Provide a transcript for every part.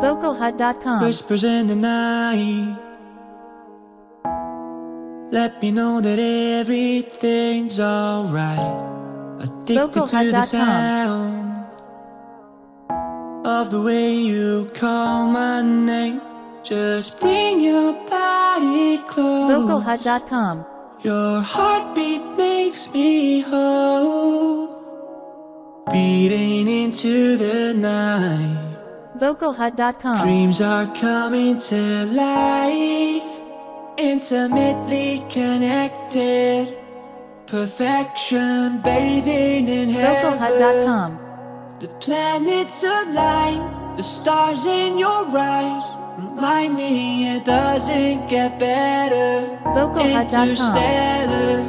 Vocalhut.com. Whispers in the night, let me know that everything's alright. Addicted to the sound of the way you call my name. Just bring your body close. Vocalhut.com. Your heartbeat makes me whole, beating into the night. Vocalhut.com. Dreams are coming to life, intimately connected, perfection bathing in heaven. Vocalhut.com. The planets align, the stars in your eyes remind me it doesn't get better. Vocalhut.com. Interstellar.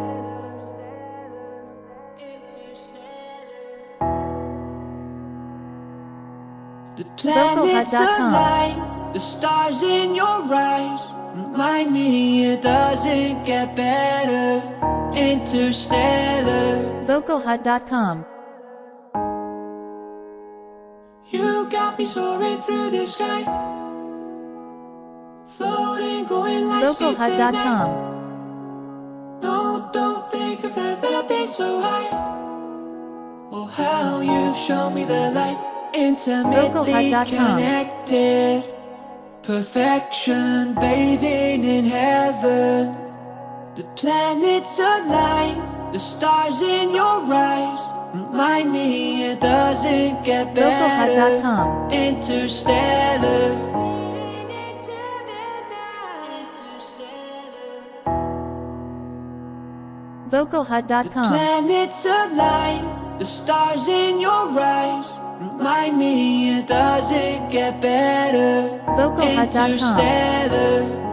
The planets align, the stars in your eyes remind me it doesn't get better. Interstellar. Vocalhut.com. You got me soaring through the sky, floating, going like speed tonight. Vocalhut.com. No, don't think I've ever been so high. Oh, how you've shown me the light. Intimately connected, perfection bathing in heaven. The planets align, the stars in your eyes remind me it doesn't get better. Vocalhut.com. Interstellar. Vocalhut.com. Planets align, the stars in your eyes remind me it doesn't get better. Vocalhut.com. Interstellar.